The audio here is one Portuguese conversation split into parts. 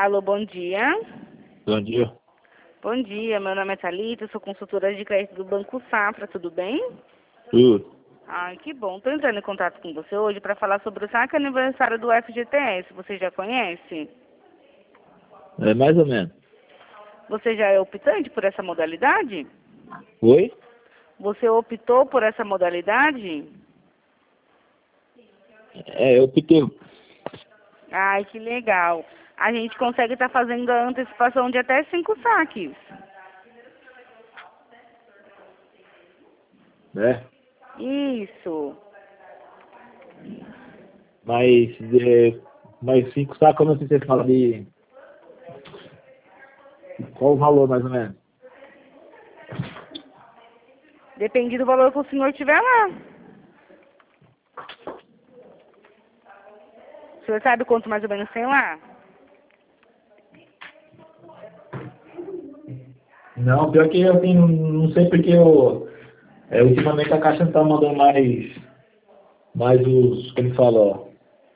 Alô, bom dia. Bom dia. Bom dia, meu nome é Thalita, eu sou consultora de crédito do Banco Safra, tudo bem? Tudo. Ai, que bom. Estou entrando em contato com você hoje para falar sobre o saque aniversário do FGTS. Você já conhece? É mais ou menos. Você já é optante por essa modalidade? Oi? Você optou por essa modalidade? É, eu optei. Ai, que legal. A gente consegue estar fazendo a antecipação de até 5 saques. Né? Isso. Mas 5 sacos, eu não sei se você fala de... Qual o valor, mais ou menos? Depende do valor que o senhor tiver lá. O senhor sabe quanto mais ou menos tem lá? Não, pior que eu tenho... Não sei porque eu... ultimamente a Caixa não tá mandando mais os... Como fala, ó.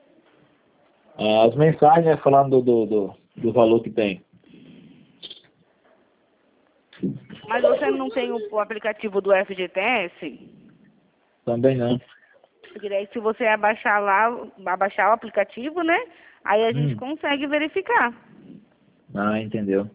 As mensagens, né, falando do valor que tem. Mas você não tem o aplicativo do FGTS? Também não. Porque daí se você abaixar lá, abaixar o aplicativo, né? Aí a gente Hum. consegue verificar. Ah, entendeu.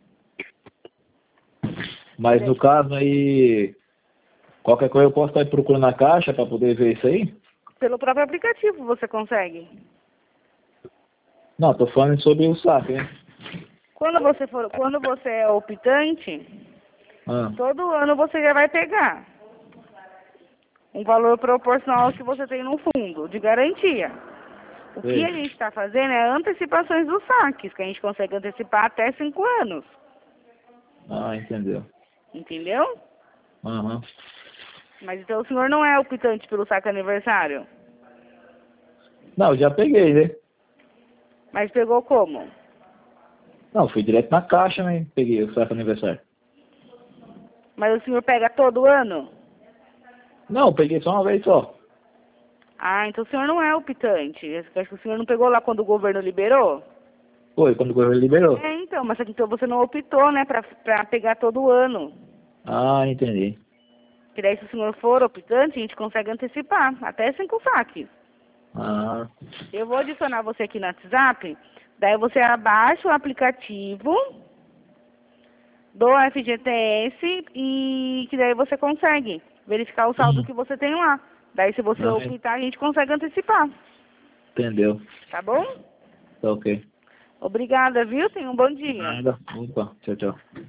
Mas no caso aí... Qualquer coisa eu posso estar procurando na Caixa para poder ver isso aí? Pelo próprio aplicativo você consegue. Não, tô falando sobre o saque, né? Quando você é optante, Ah, todo ano você já vai pegar um valor proporcional ao que você tem no fundo, de garantia. O que a sei. gente está fazendo é antecipações dos saques, que a gente consegue antecipar até 5 anos. Ah, entendeu. Entendeu? Aham. Mas então o senhor não é optante pelo saque aniversário. Não, eu já peguei, né? Mas pegou como? Não, fui direto na Caixa, né? Peguei o saque aniversário. Mas o senhor pega todo ano? Não, eu peguei só uma vez só. Ah, então o senhor não é optante. Eu acho que o senhor não pegou lá quando o governo liberou? Foi, quando o governo liberou. É, então, mas então você não optou, né, pra pegar todo ano. Ah, entendi. Que daí se o senhor for optante, a gente consegue antecipar, até 5 saques. Ah, Eu vou adicionar você aqui no WhatsApp, daí você abaixa o aplicativo do FGTS e que daí você consegue verificar o saldo hum. que você tem lá. Daí se você Ah, optar, a gente consegue antecipar, entendeu. tá bom? Tá ok. Obrigada, viu? Tenha um bom dia. Nada. Opa, tchau, tchau.